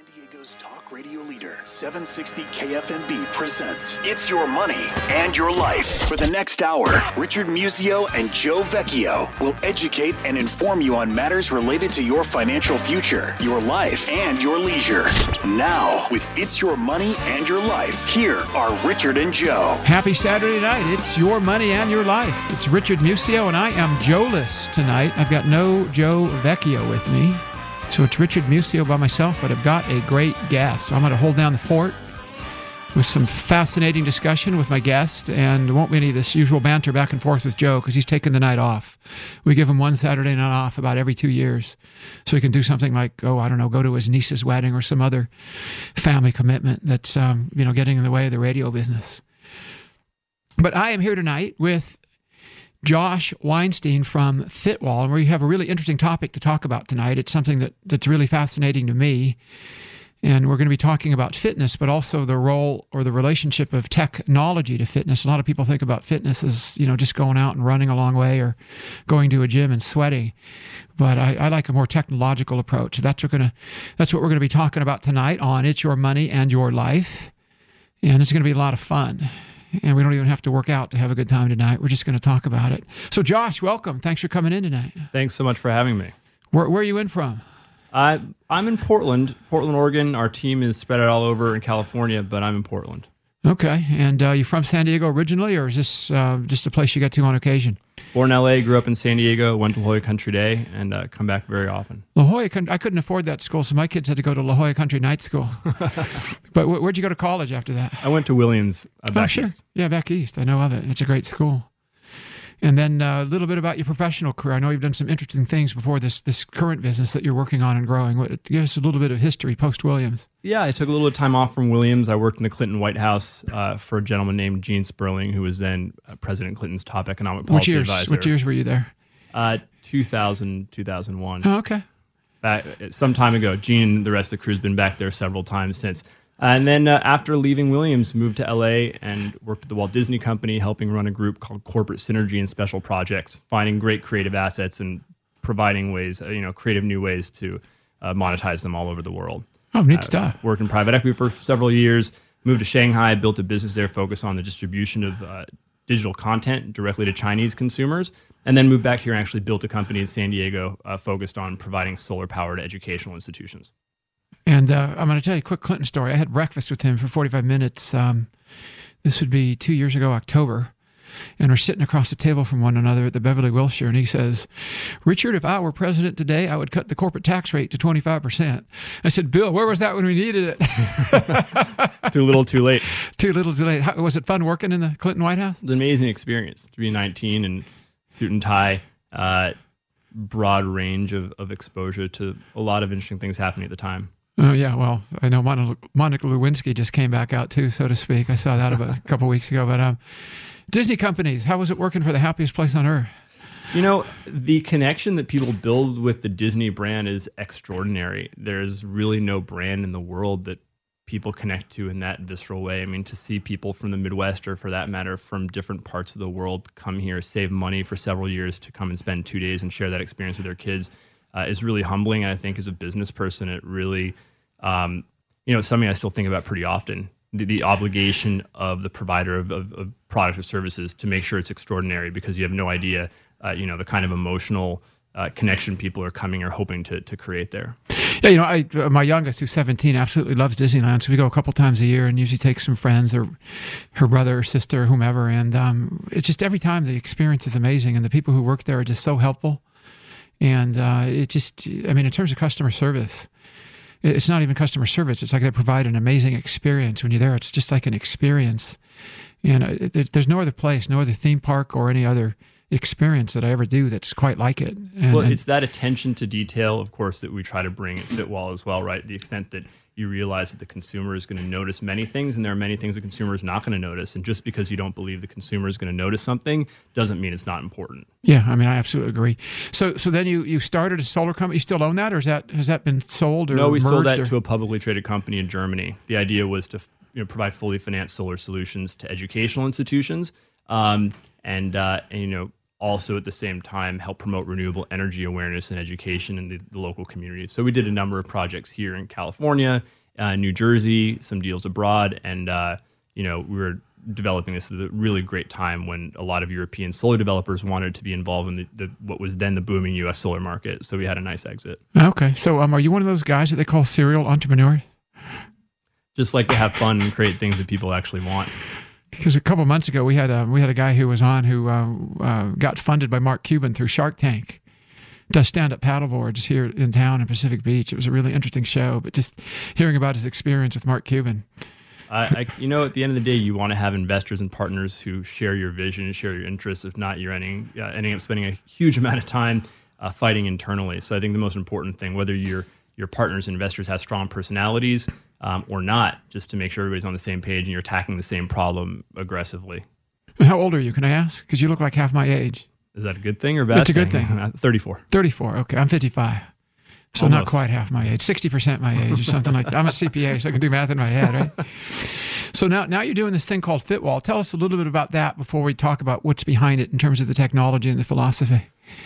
Diego's talk radio leader, 760 KFMB presents It's Your Money and Your Life. For the next hour, Richard Musio and Joe Vecchio will educate and inform you on matters related to your financial future, your life, and your leisure. Now, with It's Your Money and Your Life, here are Richard and Joe. Happy Saturday night. It's Your Money and Your Life. It's Richard Musio, and I am Joe-less tonight. I've got no Joe Vecchio with me. So it's Richard Musio by myself, but I've got a great guest. So I'm going to hold down the fort with some fascinating discussion with my guest, and there won't be any of this usual banter back and forth with Joe because he's taking the night off. We give him one Saturday night off about every 2 years so he can do something like, go to his niece's wedding or some other family commitment that's, getting in the way of the radio business. But I am here tonight with Josh Weinstein from Fitwall, and we have a really interesting topic to talk about tonight. It's something that's really fascinating to me, and we're going to be talking about fitness, but also the role or the relationship of technology to fitness. A lot of people think about fitness as, just going out and running a long way or going to a gym and sweating, but I like a more technological approach. That's what we're going to be talking about tonight on It's Your Money and Your Life, and it's going to be a lot of fun. And we don't even have to work out to have a good time tonight. We're just going to talk about it. So, Josh, welcome. Thanks for coming in tonight. Thanks so much for having me. Where are you in from? I'm in Portland, Oregon. Our team is spread out all over in California, but I'm in Portland. Okay. And you from San Diego originally, or is this just a place you get to on occasion? Born in L.A., grew up in San Diego, went to La Jolla Country Day, and come back very often. La Jolla, I couldn't afford that school, so my kids had to go to La Jolla Country Night School. But where'd you go to college after that? I went to Williams back east. Yeah, back east. I know of it. It's a great school. And then a little bit about your professional career. I know you've done some interesting things before this current business that you're working on and growing. Give us a little bit of history post-Williams. Yeah, I took a little bit of time off from Williams. I worked in the Clinton White House for a gentleman named Gene Sperling, who was then President Clinton's top economic policy advisor. What years were you there? 2000, 2001. Oh, okay. Some time ago. Gene and the rest of the crew has been back there several times since. And then after leaving Williams, moved to LA and worked at the Walt Disney Company, helping run a group called Corporate Synergy and Special Projects, finding great creative assets and providing ways, creative new ways to monetize them all over the world. Oh, neat stuff. Worked in private equity for several years, moved to Shanghai, built a business there focused on the distribution of digital content directly to Chinese consumers, and then moved back here and actually built a company in San Diego focused on providing solar power to educational institutions. And I'm going to tell you a quick Clinton story. I had breakfast with him for 45 minutes. This would be 2 years ago, October. And we're sitting across the table from one another at the Beverly Wilshire. And he says, Richard, if I were president today, I would cut the corporate tax rate to 25%. I said, Bill, where was that when we needed it? Too little, too late. Too little, too late. Was it fun working in the Clinton White House? It was an amazing experience to be 19 and suit and tie. Broad range of exposure to a lot of interesting things happening at the time. Oh, yeah. Well, I know Monica Lewinsky just came back out too, so to speak. I saw that about a couple of weeks ago. But Disney companies, how was it working for the happiest place on earth? The connection that people build with the Disney brand is extraordinary. There's really no brand in the world that people connect to in that visceral way. I mean, to see people from the Midwest, or for that matter, from different parts of the world come here, save money for several years to come and spend 2 days and share that experience with their kids is really humbling. And I think as a business person, it really, it's something I still think about pretty often. The obligation of the provider of products or services to make sure it's extraordinary, because you have no idea, the kind of emotional connection people are coming or hoping to create there. Yeah, my youngest, who's 17, absolutely loves Disneyland. So we go a couple times a year and usually take some friends or her brother or sister or whomever. And it's just every time the experience is amazing. And the people who work there are just so helpful. And in terms of customer service, it's not even customer service. It's like they provide an amazing experience when you're there. It's just like an experience. And there's no other place, no other theme park or any other experience that I ever do that's quite like it. It's that attention to detail, of course, that we try to bring at Fitwall as well, right? The extent that you realize that the consumer is going to notice many things, and there are many things the consumer is not going to notice. And just because you don't believe the consumer is going to notice something doesn't mean it's not important. Yeah, I absolutely agree. So then you started a solar company. You still own that, or has that been sold or No, we merged, sold that to a publicly traded company in Germany. The idea was to provide fully financed solar solutions to educational institutions, and also at the same time help promote renewable energy awareness and education in the local community. So we did a number of projects here in California, New Jersey, some deals abroad, and we were developing this at a really great time when a lot of European solar developers wanted to be involved in what was then the booming U.S. solar market. So we had a nice exit. Okay. So are you one of those guys that they call serial entrepreneur? Just like to have fun and create things that people actually want. Because a couple months ago, we had a guy who was on who got funded by Mark Cuban through Shark Tank. Does stand-up paddleboards here in town in Pacific Beach. It was a really interesting show, but just hearing about his experience with Mark Cuban. At the end of the day, you want to have investors and partners who share your vision and share your interests. If not, you're ending up spending a huge amount of time fighting internally. So I think the most important thing, whether your partners and investors have strong personalities or not, just to make sure everybody's on the same page and you're attacking the same problem aggressively. And how old are you, can I ask? Because you look like half my age. Is that a good thing or bad? It's a good thing. 34. 34. Okay, I'm 55. So Almost. Not quite half my age, 60% my age or something like that. I'm a CPA, so I can do math in my head, right? So now you're doing this thing called FitWall. Tell us a little bit about that before we talk about what's behind it in terms of the technology and the philosophy.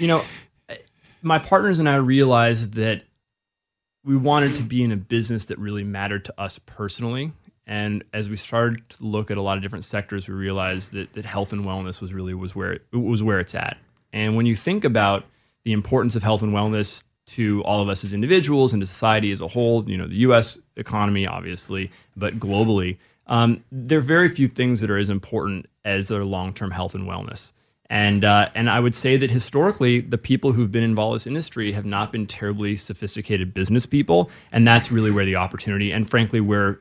My partners and I realized that we wanted to be in a business that really mattered to us personally. And as we started to look at a lot of different sectors, we realized that health and wellness was where it's at. And when you think about the importance of health and wellness to all of us as individuals and to society as a whole, the U.S. economy, obviously, but globally, there are very few things that are as important as their long-term health and wellness. And I would say that historically, the people who've been involved in this industry have not been terribly sophisticated business people, and that's really where the opportunity and frankly where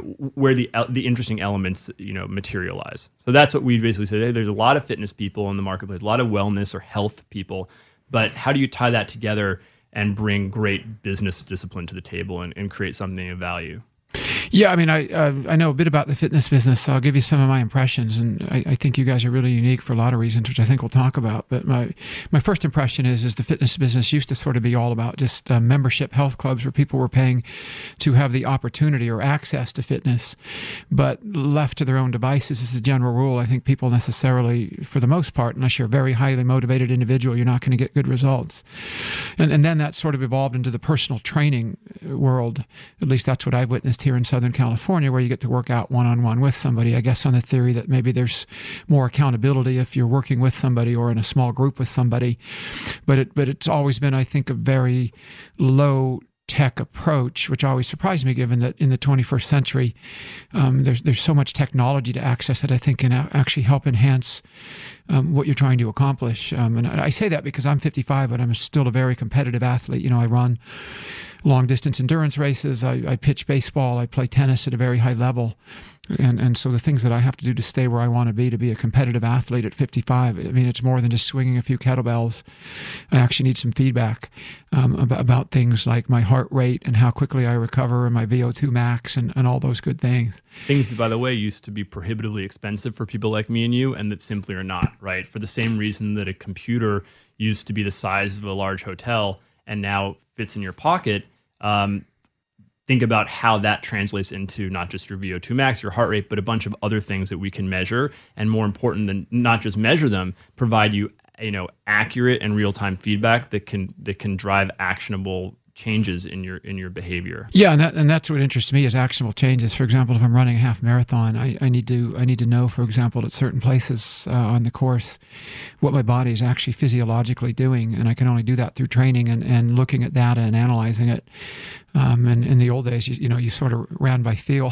the interesting elements materialize. So that's what we basically said. Hey, there's a lot of fitness people in the marketplace, a lot of wellness or health people, but how do you tie that together and bring great business discipline to the table and create something of value? Yeah, I mean, I know a bit about the fitness business, so I'll give you some of my impressions, and I think you guys are really unique for a lot of reasons, which I think we'll talk about. But my first impression is the fitness business used to sort of be all about just membership health clubs where people were paying to have the opportunity or access to fitness, but left to their own devices as a general rule, I think people necessarily, for the most part, unless you're a very highly motivated individual, you're not going to get good results. And then that sort of evolved into the personal training world. At least that's what I've witnessed here in Southern California, where you get to work out one-on-one with somebody, I guess on the theory that maybe there's more accountability if you're working with somebody or in a small group with somebody. But it's always been, I think, a very low tech approach, which always surprised me, given that in the 21st century, there's so much technology to access that I think can actually help enhance what you're trying to accomplish. And I say that because I'm 55, but I'm still a very competitive athlete. I run long-distance endurance races. I pitch baseball. I play tennis at a very high level. And so the things that I have to do to stay where I want to be a competitive athlete at 55, I mean, it's more than just swinging a few kettlebells. I actually need some feedback about things like my heart rate and how quickly I recover and my VO2 max and all those good things. Things that, by the way, used to be prohibitively expensive for people like me and you, and that simply are not, right? For the same reason that a computer used to be the size of a large hotel and now fits in your pocket. Think about how that translates into not just your VO2 max, your heart rate, but a bunch of other things that we can measure, and more important than not just measure them, provide you accurate and real-time feedback that can drive actionable changes in your behavior. Yeah, and that's what interests me is actionable changes. For example, if I'm running a half marathon, I need to know, for example, at certain places on the course, what my body is actually physiologically doing, and I can only do that through training and looking at data and analyzing it. And in the old days, you sort of ran by feel,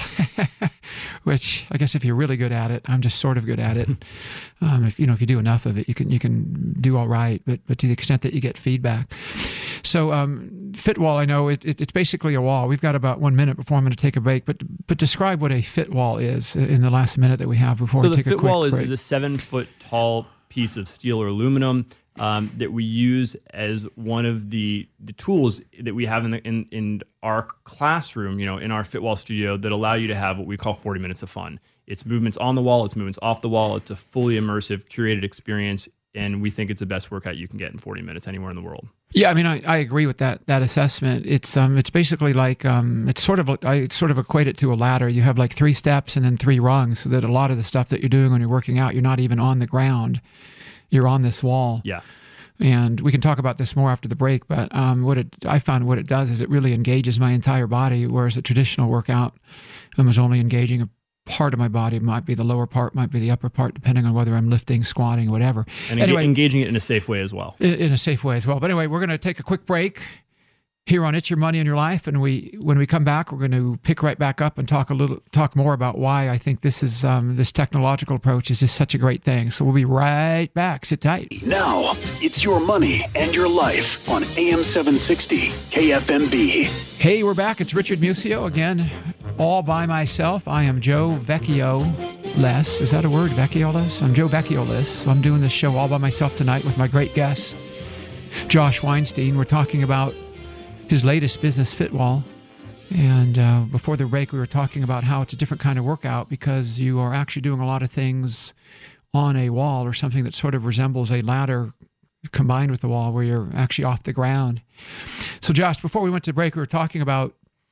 which I guess if you're really good at it, I'm just sort of good at it. If you do enough of it, you can do all right. But to the extent that you get feedback. So FitWall, I know it's basically a wall. We've got about 1 minute before I'm going to take a break. But describe what a FitWall is in the last minute that we have before we take a quick break. So the FitWall is a 7-foot tall piece of steel or aluminum that we use as one of the tools that we have in our classroom, in our FitWall studio, that allow you to have what we call 40 minutes of fun. It's movements on the wall, it's movements off the wall, it's a fully immersive, curated experience, and we think it's the best workout you can get in 40 minutes anywhere in the world. Yeah, I mean, I agree with that assessment. It's basically like I sort of equate it to a ladder. You have like 3 steps and then 3 rungs, so that a lot of the stuff that you're doing when you're working out, you're not even on the ground. you're on this wall. Yeah. And we can talk about this more after the break, but I found what it does is it really engages my entire body, whereas a traditional workout was only engaging a part of my body. It might be the lower part, might be the upper part, depending on whether I'm lifting, squatting, whatever. And anyway, engaging it in a safe way as well. In a safe way as well. But anyway, we're going to take a quick break here on It's Your Money and Your Life, and when we come back, we're going to pick right back up and talk more about why I think this is this technological approach is just such a great thing. So we'll be right back. Sit tight. Now, it's Your Money and Your Life on AM 760 KFMB. Hey, we're back. It's Richard Musio again, all by myself. I am Joe Vecchio-less. Is that a word, Vecchio-less? I'm Joe Vecchio-less. So I'm doing this show all by myself tonight with my great guest, Josh Weinstein. We're talking about his latest business, Fitwall. And before the break, we were talking about how it's a different kind of workout because you are actually doing a lot of things on a wall or something that sort of resembles a ladder combined with the wall where you're actually off the ground. So Josh, before we went to break, we were talking about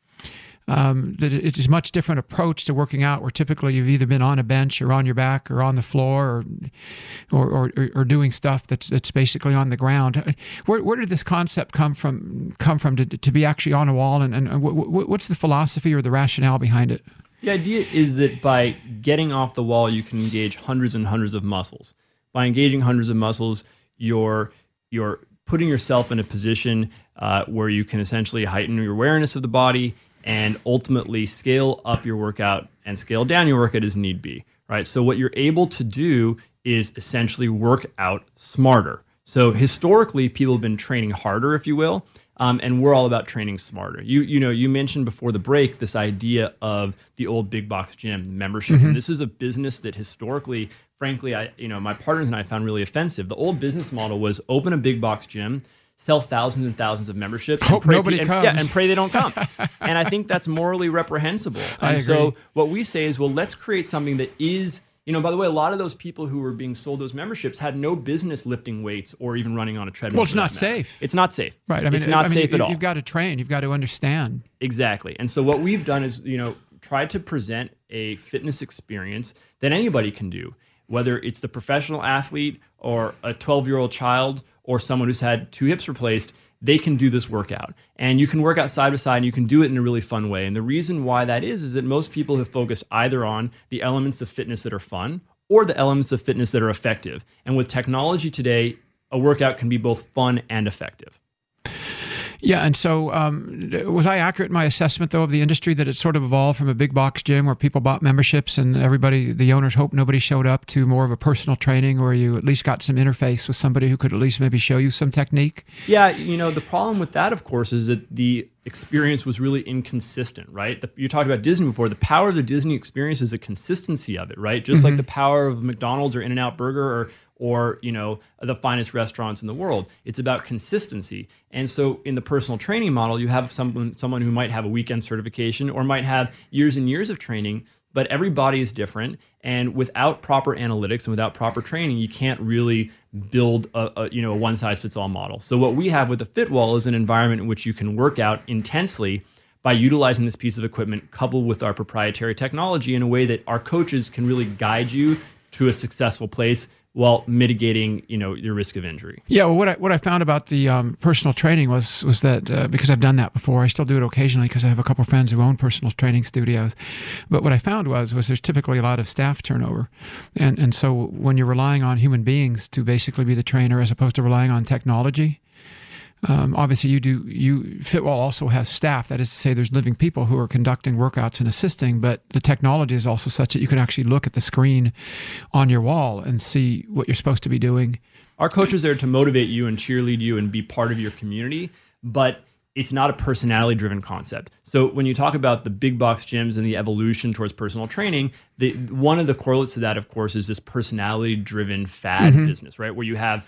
that it is a much different approach to working out, where typically you've either been on a bench or on your back or on the floor or doing stuff that's basically on the ground. Where did this concept come from to be actually on a wall, and what's the philosophy or the rationale behind it? The idea is that by getting off the wall, you can engage hundreds and hundreds of muscles. By engaging hundreds of muscles, you're putting yourself in a position where you can essentially heighten your awareness of the body and ultimately scale up your workout and scale down your workout as need be, right? So what you're able to do is essentially work out smarter. So historically, people have been training harder, if you will, and we're all about training smarter. You mentioned before the break this idea of the old big box gym membership, and this is a business that historically, frankly, my partners and I found really offensive. The old business model was open a big box gym, sell thousands and thousands of memberships, hope nobody comes. And pray they don't come. And I think that's morally reprehensible. And so what we say is, well, let's create something that is, by the way, a lot of those people who were being sold those memberships had no business lifting weights or even running on a treadmill. Well, it's not safe. It's not safe. Right. It's not safe at all. You've got to train. You've got to understand. Exactly. And so what we've done is, try to present a fitness experience that anybody can do, whether it's the professional athlete or a 12-year-old child or someone who's had 2 hips replaced. They can do this workout. And you can work out side by side, and you can do it in a really fun way. And the reason why that is that most people have focused either on the elements of fitness that are fun or the elements of fitness that are effective. And with technology today, a workout can be both fun and effective. Yeah, and so was I accurate in my assessment, though, of the industry, that it sort of evolved from a big box gym where people bought memberships and the owners hoped nobody showed up, to more of a personal training where you at least got some interface with somebody who could at least maybe show you some technique? Yeah, the problem with that, of course, is that the experience was really inconsistent, right? You talked about Disney before. The power of the Disney experience is the consistency of it, right? Just like the power of McDonald's or In-N-Out Burger or the finest restaurants in the world. It's about consistency. And so in the personal training model, you have someone who might have a weekend certification or might have years and years of training, but every body is different. And without proper analytics and without proper training, you can't really build a one-size-fits-all model. So what we have with the Fitwall is an environment in which you can work out intensely by utilizing this piece of equipment coupled with our proprietary technology in a way that our coaches can really guide you to a successful place while mitigating, your risk of injury. Yeah, well, what I found about the personal training was that because I've done that before, I still do it occasionally because I have a couple of friends who own personal training studios. But what I found was there's typically a lot of staff turnover, and so when you're relying on human beings to basically be the trainer as opposed to relying on technology. Obviously, Fitwall also has staff. That is to say, there's living people who are conducting workouts and assisting, but the technology is also such that you can actually look at the screen on your wall and see what you're supposed to be doing. Our coaches are there to motivate you and cheerlead you and be part of your community, but it's not a personality-driven concept. So when you talk about the big box gyms and the evolution towards personal training, one of the correlates to that, of course, is this personality-driven fad business, right? Where you have,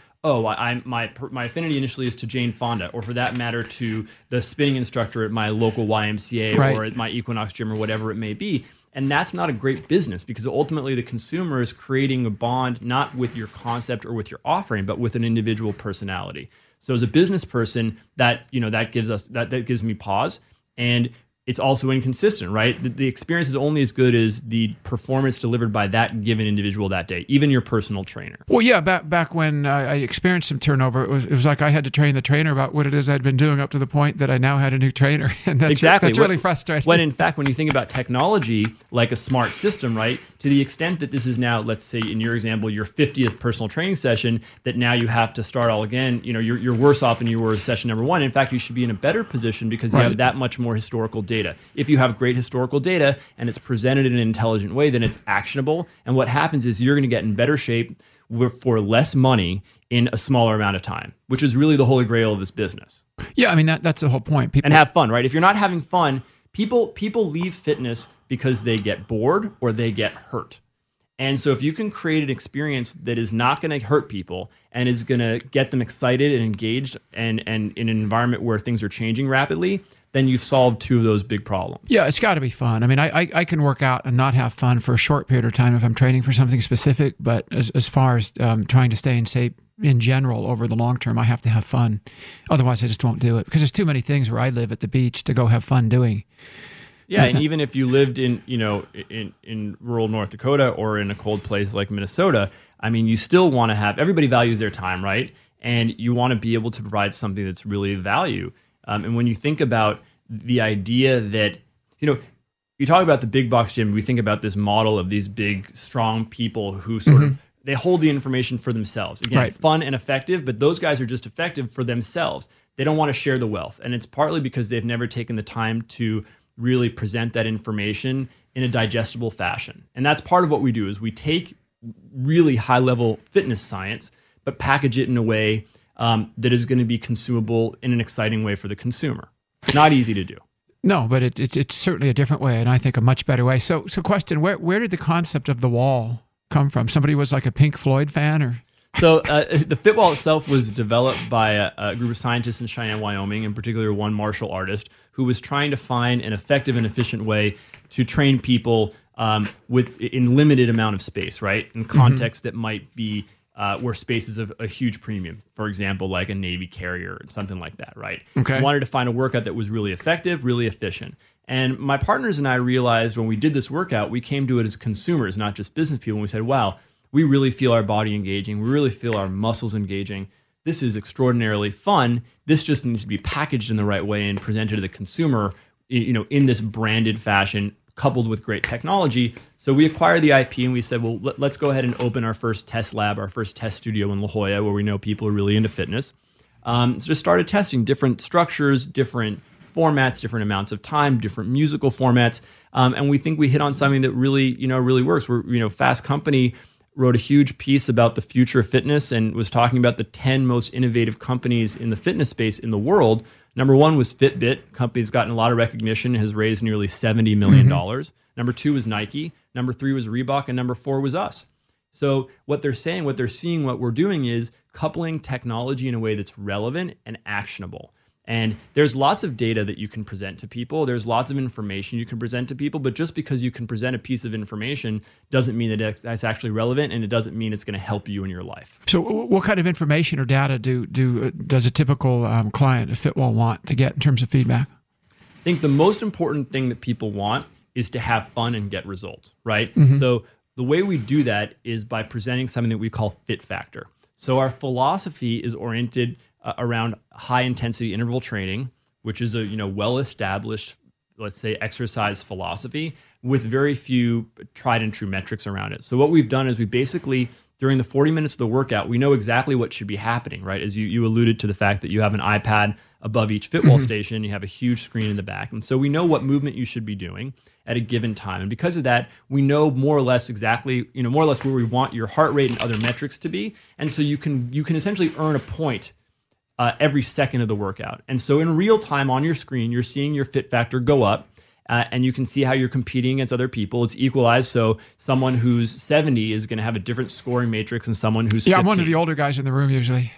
my affinity initially is to Jane Fonda, or for that matter, to the spinning instructor at my local YMCA or at my Equinox gym or whatever it may be. And that's not a great business, because ultimately the consumer is creating a bond not with your concept or with your offering, but with an individual personality. So as a business person, that gives me pause. And it's also inconsistent, right? The experience is only as good as the performance delivered by that given individual that day, even your personal trainer. Well, yeah, back when I experienced some turnover, it was like I had to train the trainer about what it is I'd been doing up to the point that I now had a new trainer, and that's really frustrating. When in fact, when you think about technology like a smart system, right, to the extent that this is now, let's say in your example, your 50th personal training session, that now you have to start all again, you're worse off than you were session number one. In fact, you should be in a better position because you have that much more historical data. If you have great historical data and it's presented in an intelligent way, then it's actionable. And what happens is you're going to get in better shape for less money in a smaller amount of time, which is really the holy grail of this business. Yeah, I mean, that's the whole point. And have fun, right? If you're not having fun, people leave fitness because they get bored or they get hurt. And so if you can create an experience that is not going to hurt people and is going to get them excited and engaged and in an environment where things are changing rapidly, then you've solved two of those big problems. Yeah, it's got to be fun. I mean, I can work out and not have fun for a short period of time if I'm training for something specific, but as far as trying to stay in shape in general over the long term, I have to have fun. Otherwise, I just won't do it because there's too many things where I live at the beach to go have fun doing. Yeah, and even if you lived in rural North Dakota or in a cold place like Minnesota, I mean, you still want to have, everybody values their time, right? And you want to be able to provide something that's really of value. And when you think about the idea that, you talk about the big box gym, we think about this model of these big, strong people who sort of, they hold the information for themselves. Again, fun and effective, but those guys are just effective for themselves. They don't want to share the wealth. And it's partly because they've never taken the time to really present that information in a digestible fashion. And that's part of what we do is we take really high-level fitness science, but package it in a way that is going to be consumable in an exciting way for the consumer. Not easy to do. No, but it's certainly a different way, and I think a much better way. So question, where did the concept of the wall come from? Somebody was like a Pink Floyd fan, or? So the Fitwall itself was developed by a group of scientists in Cheyenne, Wyoming, in particular one martial artist who was trying to find an effective and efficient way to train people in limited amount of space, right? In context that might be where space is a huge premium. For example, like a Navy carrier or something like that, right? Okay. We wanted to find a workout that was really effective, really efficient. And my partners and I realized when we did this workout, we came to it as consumers, not just business people. And we said, wow, we really feel our body engaging. We really feel our muscles engaging. This is extraordinarily fun. This just needs to be packaged in the right way and presented to the consumer, in this branded fashion, coupled with great technology. So we acquired the IP and we said, well, let's go ahead and open our first test lab, our first test studio in La Jolla, where we know people are really into fitness. So just started testing different structures, different formats, different amounts of time, different musical formats. And we think we hit on something that really works. We're, Fast Company wrote a huge piece about the future of fitness and was talking about the 10 most innovative companies in the fitness space in the world. Number one was Fitbit. Company's gotten a lot of recognition, has raised nearly $70 million. Number two was Nike. Number three was Reebok. And number four was us. So what they're saying, what they're seeing, what we're doing is coupling technology in a way that's relevant and actionable. And there's lots of data that you can present to people. There's lots of information you can present to people. But just because you can present a piece of information doesn't mean that it's actually relevant, and it doesn't mean it's going to help you in your life. So what kind of information or data does a typical client at Fitwall want to get in terms of feedback? I think the most important thing that people want is to have fun and get results, right? So the way we do that is by presenting something that we call Fit Factor. So our philosophy is oriented around high intensity interval training, which is a well-established, let's say, exercise philosophy with very few tried and true metrics around it. So what we've done is we basically, during the 40 minutes of the workout, we know exactly what should be happening, right? As you alluded to the fact that you have an iPad above each Fitwall station, you have a huge screen in the back. And so we know what movement you should be doing at a given time. And because of that, we know more or less exactly, more or less where we want your heart rate and other metrics to be. And so you can essentially earn a point every second of the workout. And so in real time on your screen, you're seeing your Fit Factor go up, and you can see how you're competing against other people. It's equalized, so someone who's 70 is going to have a different scoring matrix than someone who's 15. I'm one of the older guys in the room usually.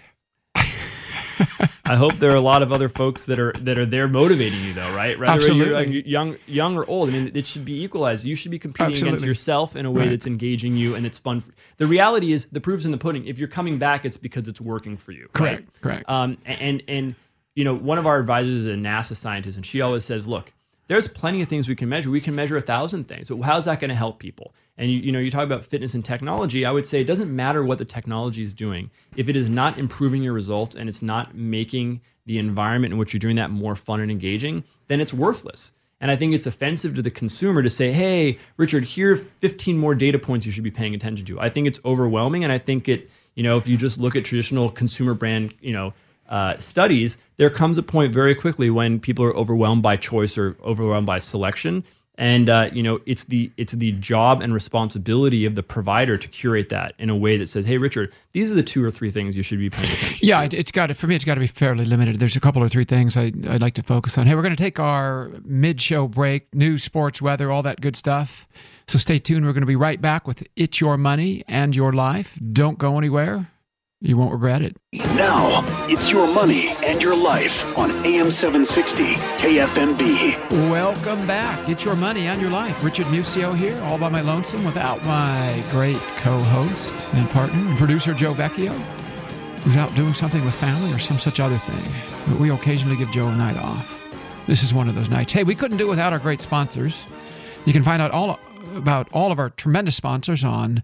I hope there are a lot of other folks that are there motivating you, though, right? Whether Absolutely. you're young or old. I mean, it should be equalized. You should be competing against yourself in a way that's engaging you and it's fun. The reality is, the proof's in the pudding. If you're coming back, it's because it's working for you. Correct. Right? Correct. And one of our advisors is a NASA scientist, and she always says, look, there's plenty of things we can measure. We can measure 1,000 things, but how's that going to help people? And you talk about fitness and technology. I would say it doesn't matter what the technology is doing. If it is not improving your results and it's not making the environment in which you're doing that more fun and engaging, then it's worthless. And I think it's offensive to the consumer to say, hey, Richard, here are 15 more data points you should be paying attention to. I think it's overwhelming. And I think if you just look at traditional consumer brand, studies, there comes a point very quickly when people are overwhelmed by choice or overwhelmed by selection. And it's the job and responsibility of the provider to curate that in a way that says, hey, Richard, these are the 2 or 3 things you should be paying attention to. Yeah, for me, it's got to be fairly limited. There's a couple or 3 things I'd like to focus on. Hey, we're going to take our mid-show break, news, sports, weather, all that good stuff. So stay tuned. We're going to be right back with It's Your Money and Your Life. Don't go anywhere. You won't regret it. Now, it's Your Money and Your Life on AM 760 KFMB. Welcome back. It's Your Money and Your Life. Richard Musio here, all by my lonesome, without my great co-host and partner and producer, Joe Vecchio, who's out doing something with family or some such other thing. But we occasionally give Joe a night off. This is one of those nights. Hey, we couldn't do it without our great sponsors. You can find out all about all of our tremendous sponsors on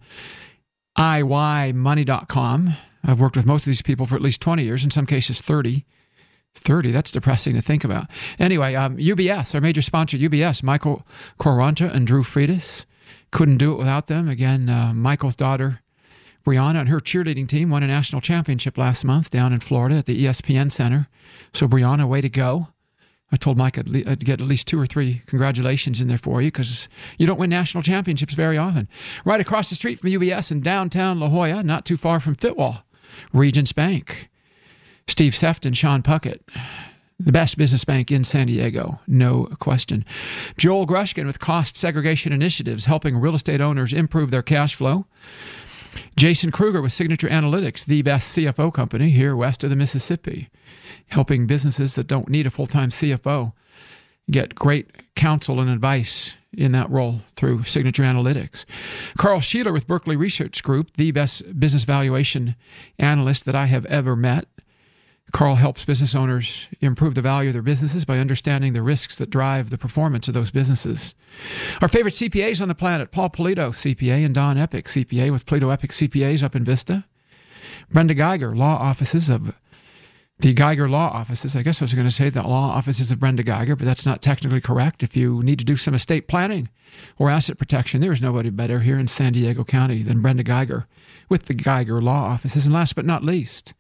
iYmoney.com. I've worked with most of these people for at least 20 years, in some cases 30. 30, that's depressing to think about. Anyway, UBS, our major sponsor, UBS, Michael Quaranta and Drew Freitas. Couldn't do it without them. Again, Michael's daughter, Brianna, and her cheerleading team won a national championship last month down in Florida at the ESPN Center. So, Brianna, way to go. I told Mike I'd get at least 2 or 3 congratulations in there for you because you don't win national championships very often. Right across the street from UBS in downtown La Jolla, not too far from Fitwall, Regions Bank. Steve Sefton, Sean Puckett, the best business bank in San Diego, no question. Joel Grushkin with Cost Segregation Initiatives, helping real estate owners improve their cash flow. Jason Kruger with Signature Analytics, the best CFO company here west of the Mississippi, helping businesses that don't need a full-time CFO get great counsel and advice in that role through Signature Analytics. Carl Sheeler with Berkeley Research Group, the best business valuation analyst that I have ever met. Carl helps business owners improve the value of their businesses by understanding the risks that drive the performance of those businesses. Our favorite CPAs on the planet, Paul Polito, CPA, and Don Epic, CPA, with Polito Epic CPAs up in Vista. Brenda Geiger, law offices of the Geiger Law Offices. I guess I was going to say the law offices of Brenda Geiger, but that's not technically correct. If you need to do some estate planning or asset protection, there is nobody better here in San Diego County than Brenda Geiger with the Geiger Law Offices. And last but not least,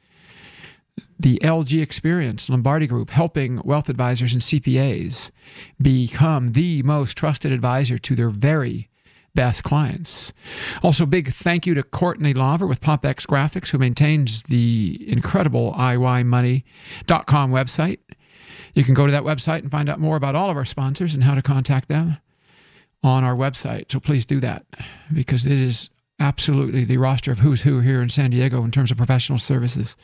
the LG Experience Lombardi Group, helping wealth advisors and CPAs become the most trusted advisor to their very best clients. Also, big thank you to Courtney Laver with PopX Graphics, who maintains the incredible iYmoney.com website. You can go to that website and find out more about all of our sponsors and how to contact them on our website. So please do that, because it is absolutely the roster of who's who here in San Diego in terms of professional services.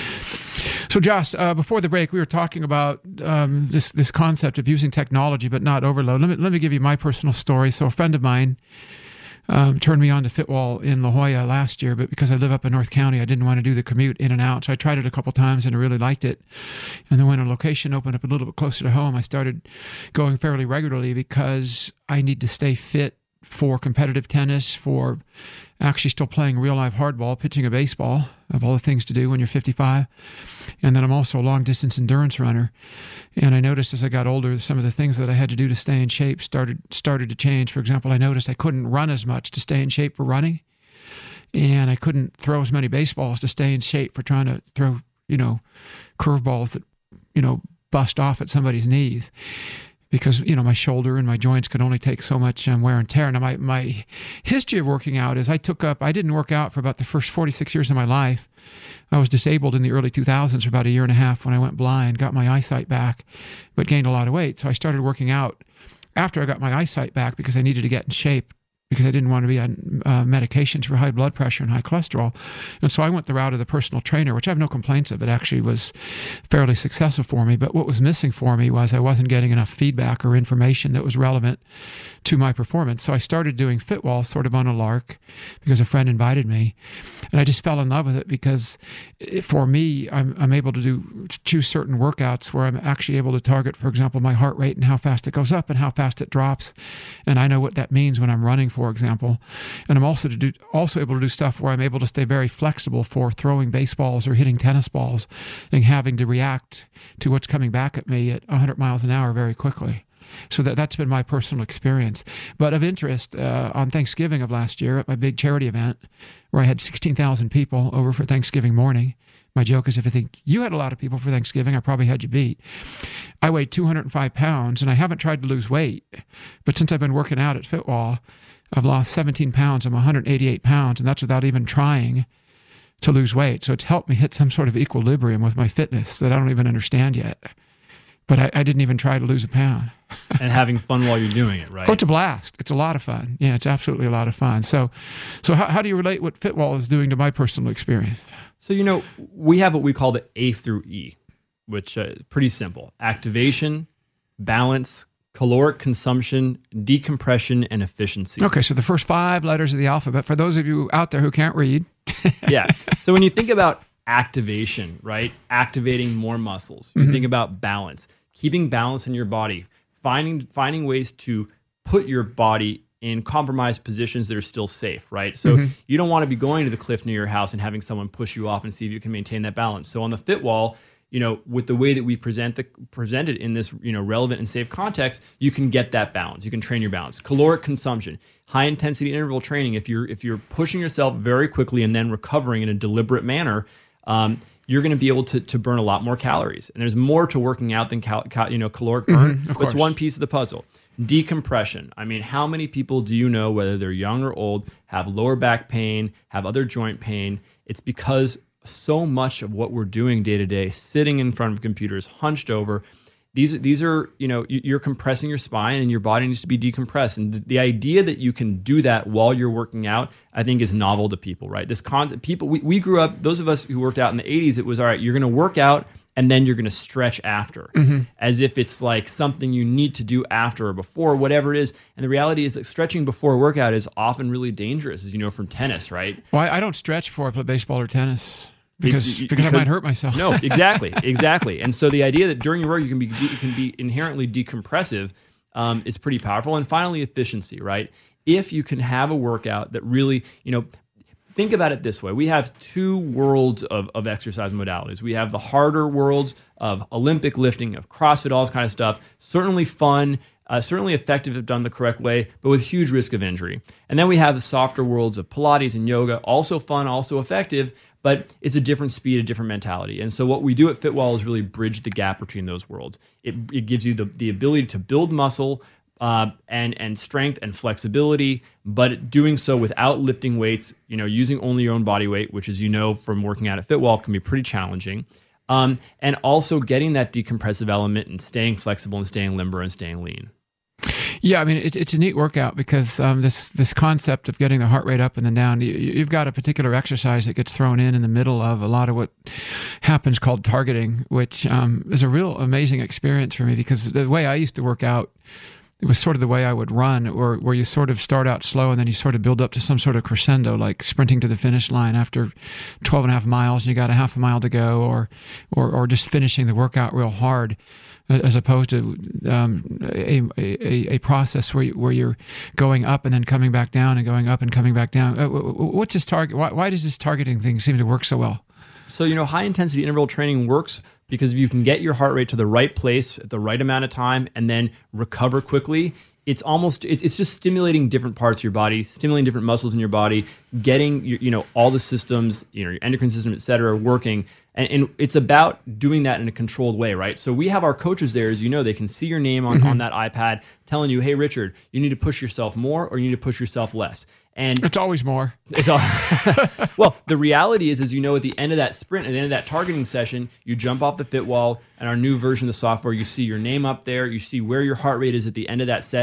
So, Josh, before the break, we were talking about this concept of using technology but not overload. Let me give you my personal story. So, a friend of mine turned me on to Fitwall in La Jolla last year, but because I live up in North County, I didn't want to do the commute in and out. So I tried it a couple times and I really liked it. And then when a location opened up a little bit closer to home, I started going fairly regularly because I need to stay fit for competitive tennis, for actually still playing real life hardball, pitching a baseball, of all the things to do when you're 55. And then I'm also a long distance endurance runner. And I noticed as I got older, some of the things that I had to do to stay in shape started to change. For example, I noticed I couldn't run as much to stay in shape for running. And I couldn't throw as many baseballs to stay in shape for trying to throw, curveballs that, bust off at somebody's knees. Because, my shoulder and my joints could only take so much wear and tear. Now, my history of working out is I didn't work out for about the first 46 years of my life. I was disabled in the early 2000s for about a year and a half when I went blind, got my eyesight back, but gained a lot of weight. So I started working out after I got my eyesight back because I needed to get in shape because I didn't want to be on medications for high blood pressure and high cholesterol. And so I went the route of the personal trainer, which I have no complaints of. It actually was fairly successful for me. But what was missing for me was I wasn't getting enough feedback or information that was relevant to my performance. So I started doing Fitwall sort of on a lark because a friend invited me. And I just fell in love with it because for me, I'm able to choose certain workouts where I'm actually able to target, for example, my heart rate and how fast it goes up and how fast it drops. And I know what that means when I'm running, for example. And I'm also able to do stuff where I'm able to stay very flexible for throwing baseballs or hitting tennis balls and having to react to what's coming back at me at 100 miles an hour very quickly. So that's been my personal experience. But of interest, on Thanksgiving of last year at my big charity event where I had 16,000 people over for Thanksgiving morning, my joke is if I think you had a lot of people for Thanksgiving, I probably had you beat. I weighed 205 pounds, and I haven't tried to lose weight. But since I've been working out at Fitwall, I've lost 17 pounds. I'm 188 pounds, and that's without even trying to lose weight. So it's helped me hit some sort of equilibrium with my fitness that I don't even understand yet. But I didn't even try to lose a pound. And having fun while you're doing it, right? Oh, it's a blast. It's a lot of fun. Yeah, it's absolutely a lot of fun. So how do you relate what Fitwall is doing to my personal experience? So, we have what we call the A through E, which is pretty simple. Activation, balance, caloric consumption, decompression, and efficiency. Okay, so the first 5 letters of the alphabet, for those of you out there who can't read. Yeah. So when you think about activation, right? Activating more muscles. You think about balance, keeping balance in your body, finding ways to put your body in compromised positions that are still safe, right? So you don't want to be going to the cliff near your house and having someone push you off and see if you can maintain that balance. So on the Fitwall, with the way that we present it in this, relevant and safe context, you can get that balance. You can train your balance. Caloric consumption, high intensity interval training. If you're pushing yourself very quickly and then recovering in a deliberate manner, you're going to be able to burn a lot more calories. And there's more to working out than caloric burn. But it's one piece of the puzzle. Decompression. I mean, how many people do you know, whether they're young or old, have lower back pain, have other joint pain? It's because so much of what we're doing day to day, sitting in front of computers, hunched over, these are, you're compressing your spine and your body needs to be decompressed. And the idea that you can do that while you're working out, I think is novel to people, right? This concept, we grew up, those of us who worked out in the 80s, it was, all right, you're going to work out and then you're going to stretch after, as if it's like something you need to do after or before, whatever it is. And the reality is that stretching before a workout is often really dangerous, as you know from tennis, right? Well, I don't stretch before I play baseball or tennis. Because I might hurt myself. No, exactly. And so the idea that during your work you can be inherently decompressive is pretty powerful. And finally, efficiency, right? If you can have a workout that really, think about it this way. We have 2 worlds of exercise modalities. We have the harder worlds of Olympic lifting, of CrossFit, all this kind of stuff. Certainly fun, certainly effective if done the correct way, but with huge risk of injury. And then we have the softer worlds of Pilates and yoga, also fun, also effective, but it's a different speed, a different mentality. And so what we do at Fitwall is really bridge the gap between those worlds. It gives you the ability to build muscle and strength and flexibility, but doing so without lifting weights, using only your own body weight, which, as you know from working out at Fitwall, can be pretty challenging. And also getting that decompressive element and staying flexible and staying limber and staying lean. Yeah, I mean, it's a neat workout because this concept of getting the heart rate up and then down, you've got a particular exercise that gets thrown in the middle of a lot of what happens called targeting, which is a real amazing experience for me because the way I used to work out, it was sort of the way I would run, or where you sort of start out slow and then you sort of build up to some sort of crescendo, like sprinting to the finish line after 12 and a half miles and you got a half a mile to go, or just finishing the workout real hard, as opposed to a process where you're going up and then coming back down and going up and coming back down. What's this target? Why does this targeting thing seem to work so well? So, high intensity interval training works because if you can get your heart rate to the right place at the right amount of time and then recover quickly, it's just stimulating different parts of your body, stimulating different muscles in your body, getting all the systems, your endocrine system, et cetera, working. And it's about doing that in a controlled way, right? So we have our coaches there, as you know, they can see your name on that iPad telling you, hey, Richard, you need to push yourself more or you need to push yourself less. And it's always more. Well, the reality is, as you know, at the end of that sprint, at the end of that targeting session, you jump off the Fitwall and our new version of the software, you see your name up there, you see where your heart rate is at the end of that set,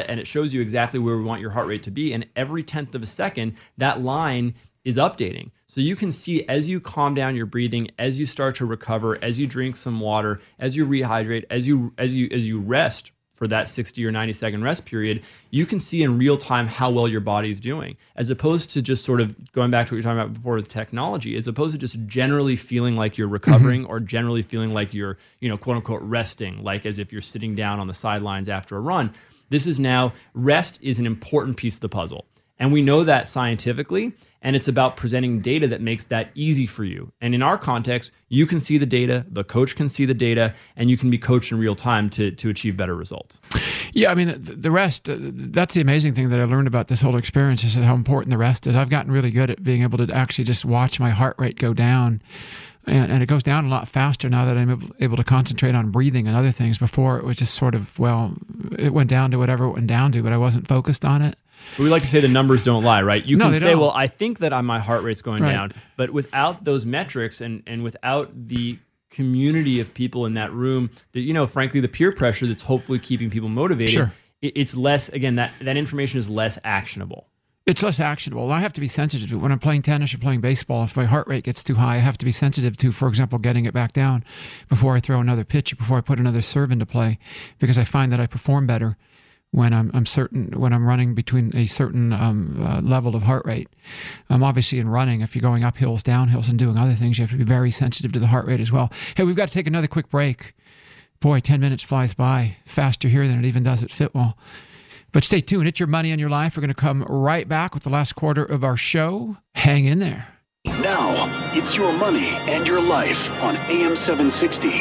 and it shows you exactly where we want your heart rate to be. And every 1/10 of a second, that line is updating. So you can see as you calm down your breathing, as you start to recover, as you drink some water, as you rehydrate, as you rest for that 60 or 90 second rest period, you can see in real time how well your body is doing, as opposed to just sort of going back to what you were talking about before with technology, as opposed to just generally feeling like you're recovering or generally feeling like you're, quote unquote, resting, like as if you're sitting down on the sidelines after a run. This is now, rest is an important piece of the puzzle. And we know that scientifically, and it's about presenting data that makes that easy for you. And in our context, you can see the data, the coach can see the data, and you can be coached in real time to achieve better results. Yeah, I mean, the rest, that's the amazing thing that I learned about this whole experience is how important the rest is. I've gotten really good at being able to actually just watch my heart rate go down. And it goes down a lot faster now that I'm able to concentrate on breathing and other things. Before, it was just sort of, it went down to whatever it went down to, but I wasn't focused on it. But we like to say the numbers don't lie, right? You can say, don't. well, I think that my heart rate's going down, but without those metrics and without the community of people in that room, that, frankly, the peer pressure that's hopefully keeping people motivated, Sure. It's less, again, that information is less actionable. It's less actionable. I have to be sensitive to it. When I'm playing tennis or playing baseball, if my heart rate gets too high, I have to be sensitive to, for example, getting it back down before I throw another pitch or before I put another serve into play, because I find that I perform better when I'm running between a certain level of heart rate. Obviously in running, if you're going up hills, down hills, and doing other things, you have to be very sensitive to the heart rate as well. Hey, we've got to take another quick break. Boy, 10 minutes flies by faster here than it even does at Fitwell. But stay tuned. It's Your Money and Your Life. We're going to come right back with the last quarter of our show. Hang in there. Now, it's Your Money and Your Life on AM 760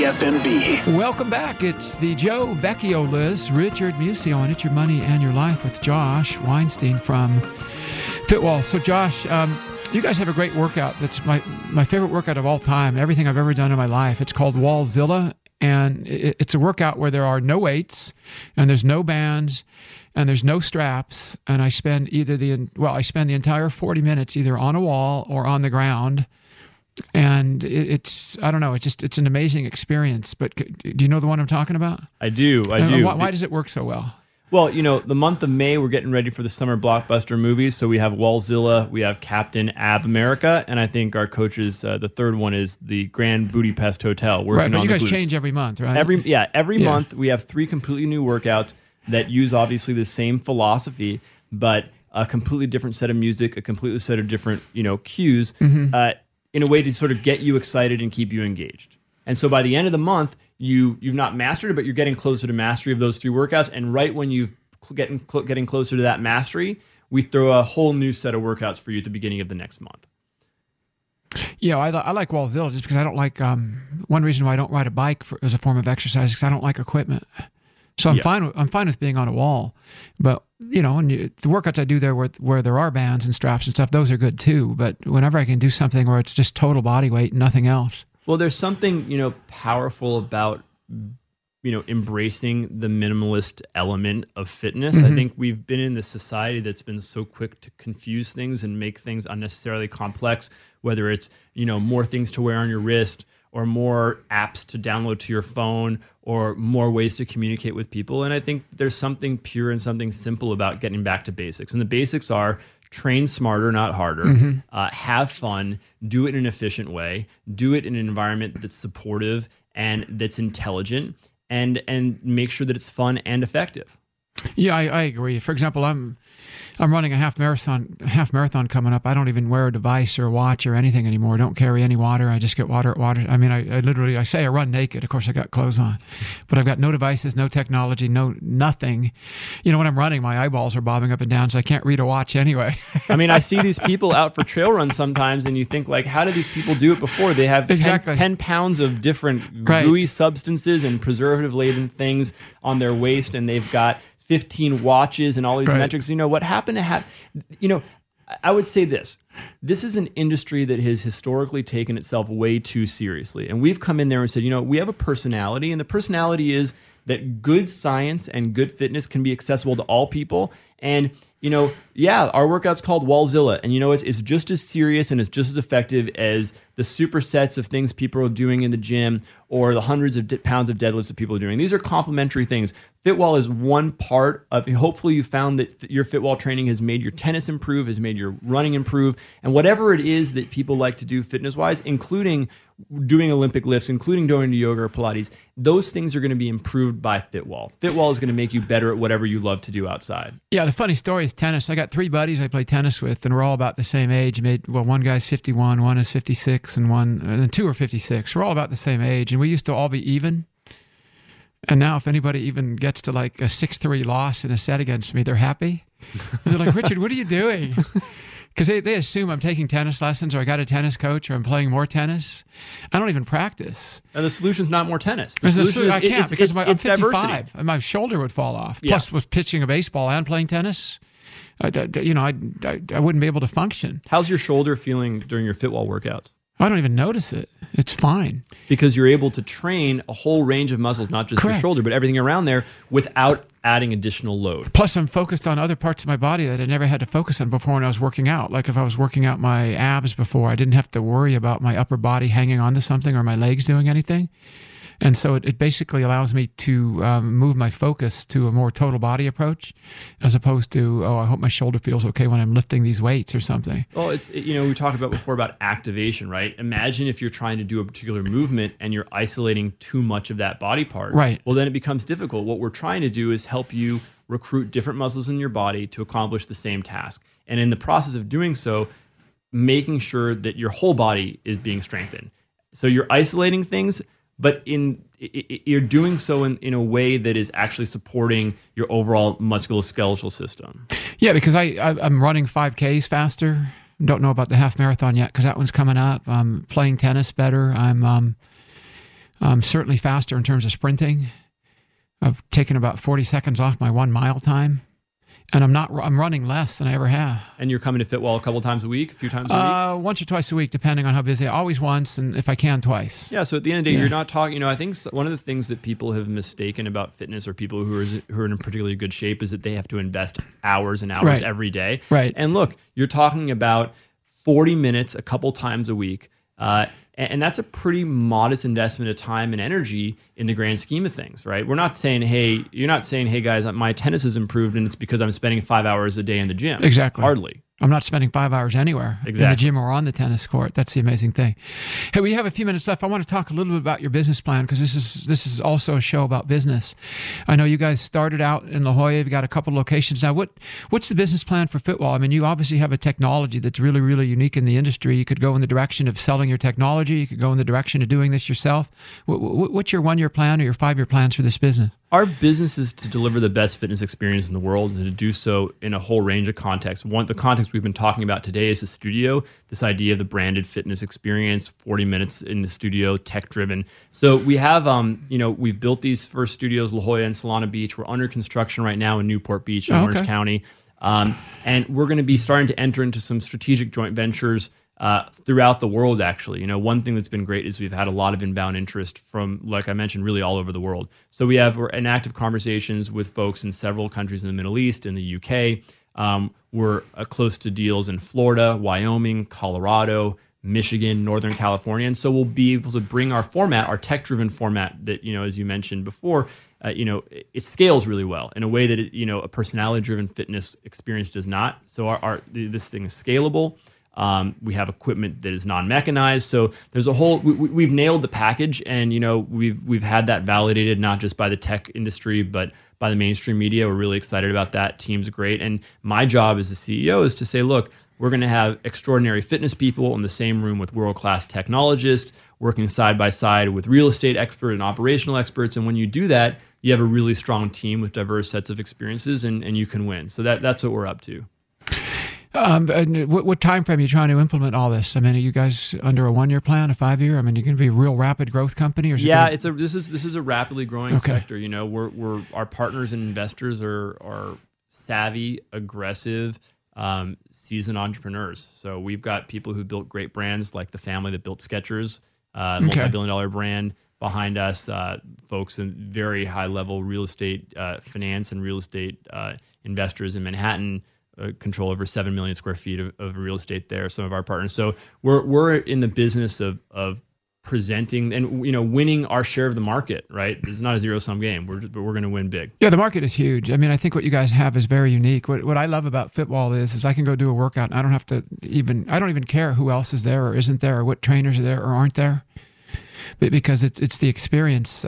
KFMB. Welcome back. It's the Joe Vecchio list, Richard Musio, and It's Your Money and Your Life with Josh Weinstein from Fitwell. So, Josh, you guys have a great workout. That's my favorite workout of all time, everything I've ever done in my life. It's called Wallzilla, and it's a workout where there are no weights, and there's no bands, and there's no straps, and I spend the entire 40 minutes either on a wall or on the ground, and it's an amazing experience. But do you know the one I'm talking about? I do. Why does it work so well? Well, the month of May, we're getting ready for the summer blockbuster movies. So we have Wallzilla, we have Captain Ab America, and I think our coaches, the third one is the Grand Budapest Hotel. Right, but you guys change every month, right? Every month we have 3 completely new workouts that use obviously the same philosophy, but a completely different set of music, a completely set of different, cues, in a way to sort of get you excited and keep you engaged. And so by the end of the month, you've not mastered it, but you're getting closer to mastery of those 3 workouts. And right when you've getting closer to that mastery, we throw a whole new set of workouts for you at the beginning of the next month. Yeah, I like Wallzilla just because I don't like, one reason why I don't ride a bike as a form of exercise is because I don't like equipment. So I'm fine with being on a wall, but the workouts I do there where there are bands and straps and stuff, those are good too. But whenever I can do something where it's just total body weight and nothing else. Well, there's something powerful about embracing the minimalist element of fitness. I think we've been in this society that's been so quick to confuse things and make things unnecessarily complex. Whether it's more things to wear on your wrist, or more apps to download to your phone, or more ways to communicate with people. And I think there's something pure and something simple about getting back to basics. And the basics are train smarter, not harder, have fun, do it in an efficient way, do it in an environment that's supportive and that's intelligent, and make sure that it's fun and effective. Yeah, I agree. For example, I'm running a half marathon coming up. I don't even wear a device or a watch or anything anymore. I don't carry any water. I just get water. I mean, I say I run naked. Of course, I got clothes on, but I've got no devices, no technology, nothing. When I'm running, my eyeballs are bobbing up and down, so I can't read a watch anyway. I mean, I see these people out for trail runs sometimes, and you think, like, how do these people do it before? They have 10 pounds of different gooey substances and preservative-laden things on their waist, and they've got 15 watches and all these metrics. What happened to have, I would say this is an industry that has historically taken itself way too seriously. And we've come in there and said, we have a personality, and the personality is that good science and good fitness can be accessible to all people. And, our workout's called Wallzilla. And, it's just as serious and it's just as effective as the supersets of things people are doing in the gym or the hundreds of pounds of deadlifts that people are doing. These are complementary things. Fitwall is one part of, hopefully you found that your Fitwall training has made your tennis improve, has made your running improve, and whatever it is that people like to do fitness-wise, including doing Olympic lifts, including going to yoga or Pilates, those things are going to be improved by Fitwall. Fitwall is going to make you better at whatever you love to do outside. Yeah, the funny story is tennis. I got 3 buddies I play tennis with, and we're all about the same age. One guy's 51, one is 56, and 2 are 56. We're all about the same age, and we used to all be even. And now if anybody even gets to like a 6-3 loss in a set against me, they're happy. And they're like, Richard, what are you doing? Because they assume I'm taking tennis lessons or I got a tennis coach or I'm playing more tennis. I don't even practice. And the solution's not more tennis. The solution is, I can't because I'm 55 diversity. and my shoulder would fall off. Yeah. Plus, was pitching a baseball and playing tennis, I wouldn't be able to function. How's your shoulder feeling during your Fitwall workouts? I don't even notice it. It's fine. Because you're able to train a whole range of muscles, not just your shoulder, but everything around there without adding additional load. Plus, I'm focused on other parts of my body that I never had to focus on before when I was working out. Like if I was working out my abs before, I didn't have to worry about my upper body hanging onto something or my legs doing anything. And so it basically allows me to move my focus to a more total body approach as opposed to, I hope my shoulder feels okay when I'm lifting these weights or something. Well, we talked about before about activation, right? Imagine if you're trying to do a particular movement and you're isolating too much of that body part. Right. Well, then it becomes difficult. What we're trying to do is help you recruit different muscles in your body to accomplish the same task. And in the process of doing so, making sure that your whole body is being strengthened. So you're isolating things, but you're doing so in a way that is actually supporting your overall musculoskeletal system. Yeah, because I'm running 5Ks faster. Don't know about the half marathon yet because that one's coming up. I'm playing tennis better. I'm certainly faster in terms of sprinting. I've taken about 40 seconds off my 1 mile time. And I'm running less than I ever have. And you're coming to Fitwall a couple times a week, a few times a week? Once or twice a week, depending on how busy. Always once, and if I can, twice. Yeah, so at the end of the day, you're not talking, I think one of the things that people have mistaken about fitness or people who are in particularly good shape is that they have to invest hours and hours every day. Right. And look, you're talking about 40 minutes a couple times a week. And that's a pretty modest investment of time and energy in the grand scheme of things, right? You're not saying, hey guys, my tennis has improved and it's because I'm spending 5 hours a day in the gym. Exactly. Hardly. I'm not spending 5 hours anywhere in the gym or on the tennis court. That's the amazing thing. Hey, we have a few minutes left. I want to talk a little bit about your business plan because this is also a show about business. I know you guys started out in La Jolla. You've got a couple locations now. What's the business plan for Fitwall? I mean, you obviously have a technology that's really, really unique in the industry. You could go in the direction of selling your technology. You could go in the direction of doing this yourself. What's your 1-year plan or your 5-year plans for this business? Our business is to deliver the best fitness experience in the world and to do so in a whole range of contexts. The context we've been talking about today is the studio, this idea of the branded fitness experience, 40 minutes in the studio, tech-driven. So we have, we've built these first studios, La Jolla and Solana Beach. We're under construction right now in Newport Beach in Orange County. And we're going to be starting to enter into some strategic joint ventures throughout the world, actually. One thing that's been great is we've had a lot of inbound interest from, like I mentioned, really all over the world. So we're in active conversations with folks in several countries in the Middle East, in the UK. We're close to deals in Florida, Wyoming, Colorado, Michigan, Northern California. And so we'll be able to bring our format, our tech-driven format that, as you mentioned before, it scales really well in a way that, a personality-driven fitness experience does not. So this thing is scalable. We have equipment that is non-mechanized. So there's a whole, we've nailed the package and, we've had that validated not just by the tech industry, but by the mainstream media. We're really excited about that. Team's great. And my job as the CEO is to say, look, we're going to have extraordinary fitness people in the same room with world-class technologists working side by side with real estate experts and operational experts. And when you do that, you have a really strong team with diverse sets of experiences and you can win. So that's what we're up to. And what time frame are you trying to implement all this? I mean, are you guys under a 1-year plan, a 5-year? I mean, you're going to be a real rapid growth company, or is this is a rapidly growing sector. We're our partners and investors are savvy, aggressive, seasoned entrepreneurs. So we've got people who built great brands, like the family that built Skechers, multi-billion-dollar brand. behind us, folks in very high level real estate finance and real estate investors in Manhattan. Control over 7 million square feet of real estate there. Some of our partners. So we're in the business of presenting and winning our share of the market. Right? It's not a zero-sum game. But we're going to win big. Yeah, the market is huge. I mean, I think what you guys have is very unique. What I love about Fitwall is I can go do a workout and I don't even care who else is there or isn't there or what trainers are there or aren't there, because it's the experience.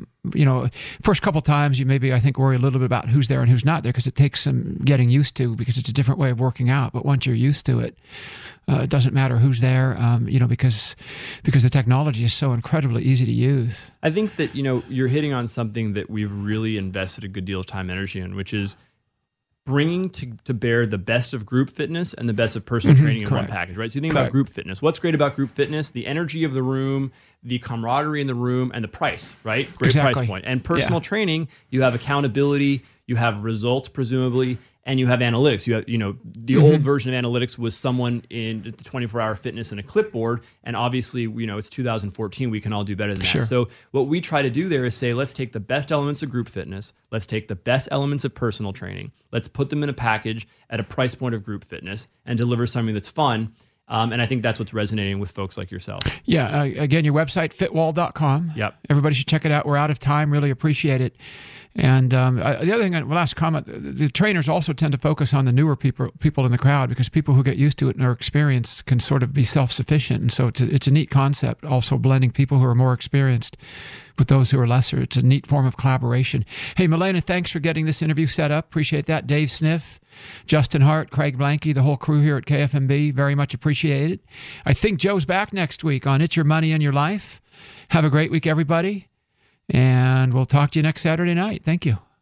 First couple times you maybe, I think, worry a little bit about who's there and who's not there because it takes some getting used to, because it's a different way of working out. But once you're used to it, it doesn't matter who's there, because the technology is so incredibly easy to use. I think that, you're hitting on something that we've really invested a good deal of time and energy in, which is bringing to bear the best of group fitness and the best of personal training in one package, right? So you think about group fitness. What's great about group fitness? The energy of the room, the camaraderie in the room, and the price, right? Great price point. And personal training, you have accountability, you have results, presumably, and you have analytics. You have, the old version of analytics was someone in the 24-hour fitness and a clipboard. And obviously, it's 2014. We can all do better than that. So what we try to do there is say, let's take the best elements of group fitness. Let's take the best elements of personal training. Let's put them in a package at a price point of group fitness and deliver something that's fun. And I think that's what's resonating with folks like yourself. Yeah. Again, your website, fitwall.com. Yep. Everybody should check it out. We're out of time. Really appreciate it. And the other thing, last comment, the trainers also tend to focus on the newer people in the crowd, because people who get used to it and are experienced can sort of be self-sufficient. And so it's a neat concept, also blending people who are more experienced with those who are lesser. It's a neat form of collaboration. Hey, Milena, thanks for getting this interview set up. Appreciate that. Dave Sniff, Justin Hart, Craig Blanke, the whole crew here at KFMB, very much appreciated. I think Joe's back next week on It's Your Money and Your Life. Have a great week, everybody. And we'll talk to you next Saturday night. Thank you.